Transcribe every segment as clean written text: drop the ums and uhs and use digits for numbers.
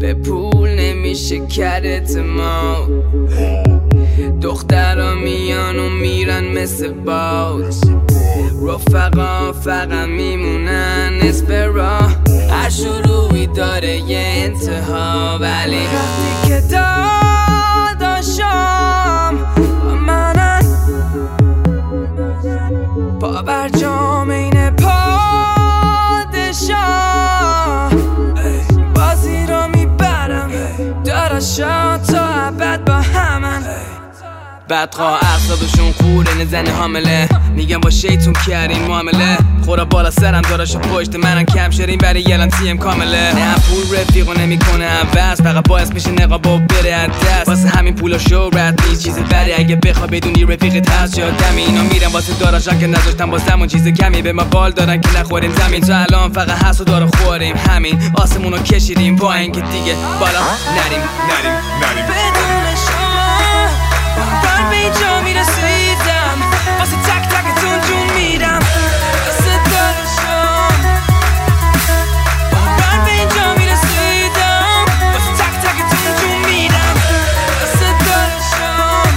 به پول نمیشه کرد اعتماد. دخترها میان و میرن مثل باد، رفقا فقط میمونن نصف راه. هر شروعی داره یه انتها، ولی وقتی که داداشام با منن پا بر جامعین پادشاه، بازی رو میبرم داداشا تا ابد با همن. بدخواه اعصابشون خوره نزنه حامله، میگم با شیطون کردین معامله. خورا بالا سرم داراشو پشت منم کم شرین برای یلم تیم کامله. نه پول رفیقو نمیکنه عوض، فقط باعث میشه نقابو بره از دست. واسه همین پولا شهرت نیست چیز بره، اگه بخوا بدونی رفیقت هست یادم اینا میرن واسه داراشان که نذاشتن واسمون چیز کمی. به ما بال دادن که نخوریم زمین، تا الان فقط هست و داره خوریم همین. آسمونو کشیدیم با اینکه دیگه بالا نریم. بدون شما بار به اینجا میرسیدم، واسه تک تکتون جون میدم. واسه دارشم بار به اینجا میرسیدم، واسه تک تکتون جون میدم. واسه دارشم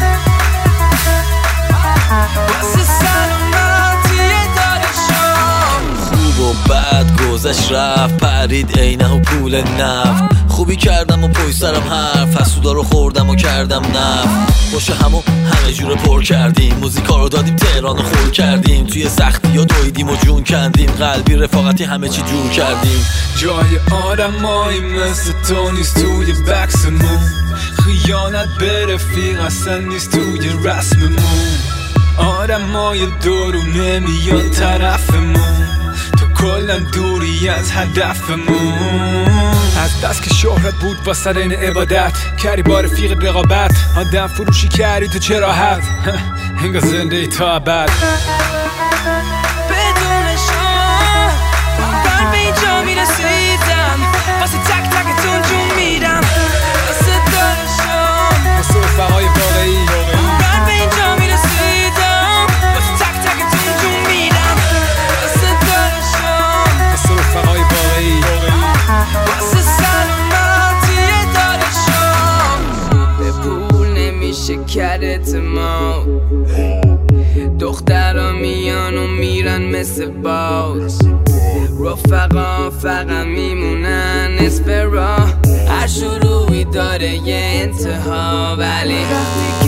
واسه سلامتی دارشم. خوب و بد گذشت رفت پرید عینه و پول نفت. خوبی کردم و پای سرم حرف، حسودا رو خوردم و کردم نفت. باشه همه جور پر کردیم، موزیکا رو دادیم تهران رو خور کردیم. توی سختی ها دویدیم و جون کندیم، قلبی رفاقتی همه چی جور کردیم. جای آدمایی مثل تو نیست توی بکسمون، خیانت به رفیق اصلا نیست توی رسممون. آدمای دورو نمیان طرفمون، تو کلا دوری از هدفمون. از دست که شهرت بود واسه این عبادت، کردی با رفیقت رقابت، آدم فروشی کردی تو چه راحت. انگار زنده ای تا ابد. بدون شما بار به اینجا میرسیدم، واسه تک تکتون جون میدم. واسه دارشم واسه رفقای واقعی بار به اینجا میرسیدم، واسه تک تکتون جون میدم. واسه دارشم واسه رفقای واقعی واسه سلامتی دارشم. به پول نمیشه کرد اعتماد، دخترها میان و میرن مثل باد، رفقا فقط میمونن نصف راه. هر شروعی داره یه انتها، ولی وقتی